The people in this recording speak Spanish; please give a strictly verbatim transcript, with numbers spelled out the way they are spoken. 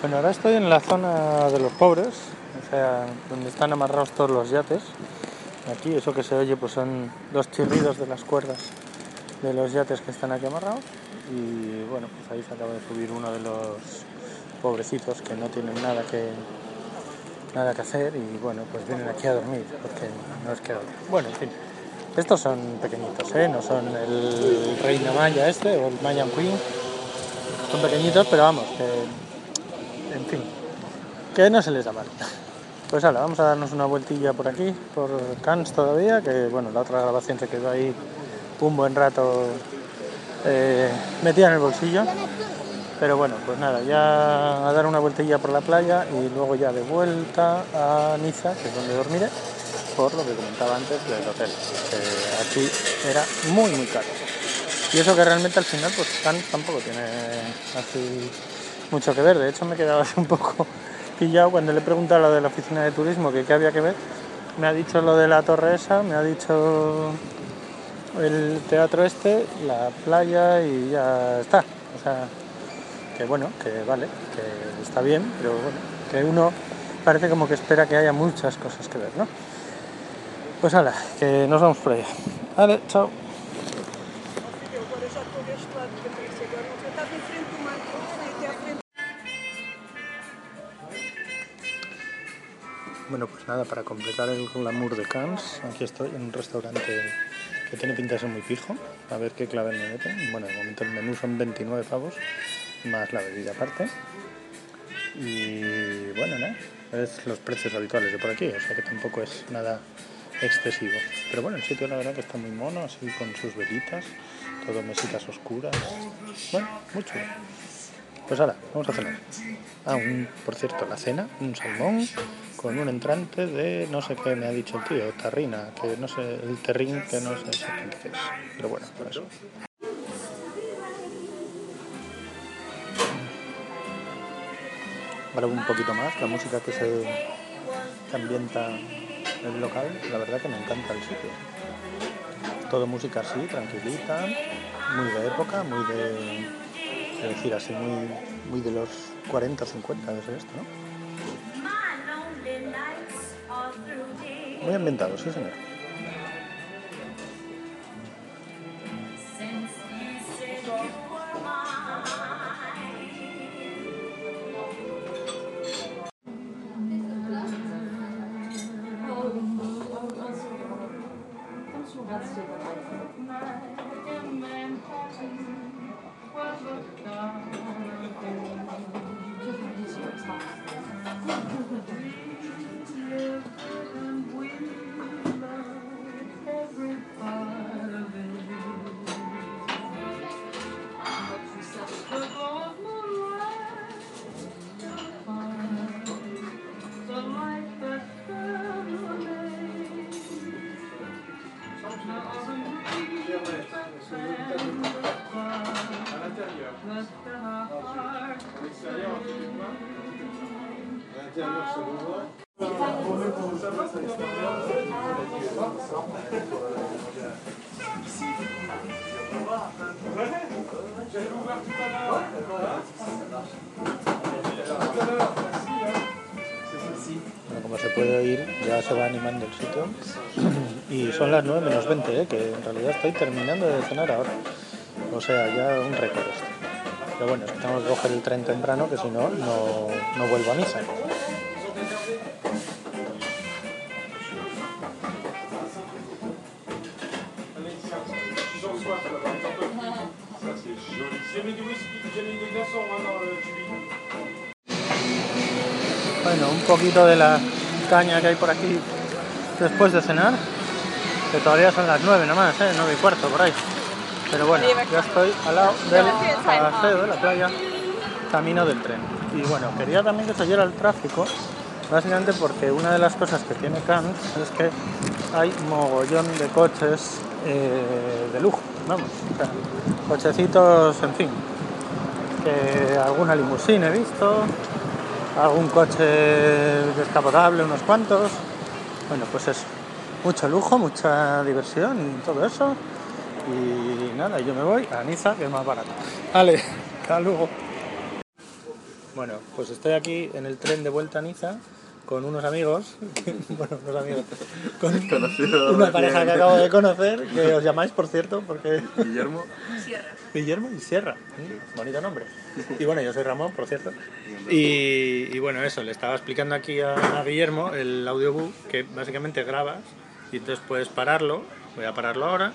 Bueno, ahora estoy en la zona de los pobres, o sea, donde están amarrados todos los yates. Aquí eso que se oye pues son los chirridos de las cuerdas de los yates que están aquí amarrados. Y bueno, pues ahí se acaba de subir uno de los pobrecitos que no tienen nada que nada que hacer y bueno, pues vienen aquí a dormir porque no es que bueno, en fin, estos son pequeñitos, ¿eh? No son el Reina Maya este o el Mayan Queen, son pequeñitos, pero vamos, que en fin, que no se les da mal. Pues ahora vamos a darnos una vueltilla por aquí, por Cannes todavía, que bueno, la otra grabación se quedó ahí un buen rato eh, metida en el bolsillo. Pero bueno, pues nada, ya a dar una vueltilla por la playa y luego ya de vuelta a Niza, que es donde dormiré, por lo que comentaba antes del hotel, que aquí era muy muy caro. Y eso que realmente al final pues Cannes tampoco tiene así mucho que ver. De hecho me he quedado así un poco pillado cuando le he preguntado a lo de la oficina de turismo que qué había que ver. Me ha dicho lo de la torre esa, me ha dicho el teatro este, la playa y ya está. O sea, que bueno, que vale, que está bien, pero bueno, que uno parece como que espera que haya muchas cosas que ver, ¿no? Pues hala, que nos vamos por allá. Vale, chao. Bueno, pues nada, para completar el glamour de Cannes, aquí estoy en un restaurante que tiene pinta de ser muy pijo, a ver qué clave me meten. Bueno, de momento el menú son veintinueve pavos, más la bebida aparte. Y bueno, ¿no? Es los precios habituales de por aquí, o sea que tampoco es nada excesivo. Pero bueno, el sitio la verdad que está muy mono, así con sus velitas, todo mesitas oscuras. Bueno, mucho. Pues ahora, vamos a cenar. Ah, un, por cierto, la cena, un salmón con un entrante de no sé qué me ha dicho el tío, tarrina, que no sé, el terrín, que no sé exactamente qué es. Pero bueno, por eso. Ahora un poquito más, la música que se que ambienta el local, la verdad que me encanta el sitio. Todo música así, tranquilita, muy de época, muy de, es decir, así muy, muy de los cuarenta o cincuenta de ser esto, ¿no? Muy ambientado, sí señor. Bueno, como se puede oír, ya se va animando el sitio y son las nueve menos veinte, ¿eh? Que en realidad estoy terminando de cenar ahora, o sea, ya un récord esto. Pero bueno, es que tengo que coger el tren temprano, que si no, no, no vuelvo a Niza. Bueno, un poquito de la caña que hay por aquí después de cenar, que todavía son las nueve nomás, ¿eh? nueve y cuarto por ahí. Pero bueno, ya estoy al lado del paseo de la playa, camino del tren. Y bueno, quería también que se oyera el tráfico, básicamente porque una de las cosas que tiene Cannes es que hay mogollón de coches eh, de lujo, vamos, o sea, cochecitos, en fin, que alguna limusina he visto, algún coche descapotable, unos cuantos. Bueno, pues eso, mucho lujo, mucha diversión y todo eso. Y nada, yo me voy a Niza, que es más barato. Vale, hasta luego. Bueno, pues estoy aquí en el tren de vuelta a Niza con unos amigos, bueno, unos amigos, con Conocido una pareja recién. que acabo de conocer, que os llamáis, por cierto, porque... Guillermo. Sierra. Guillermo y Sierra, ¿eh? Bonito nombre. Y bueno, yo soy Ramón, por cierto. Y, y bueno, eso, le estaba explicando aquí a, a Guillermo el audiobook, que básicamente grabas y entonces puedes pararlo. Voy a pararlo ahora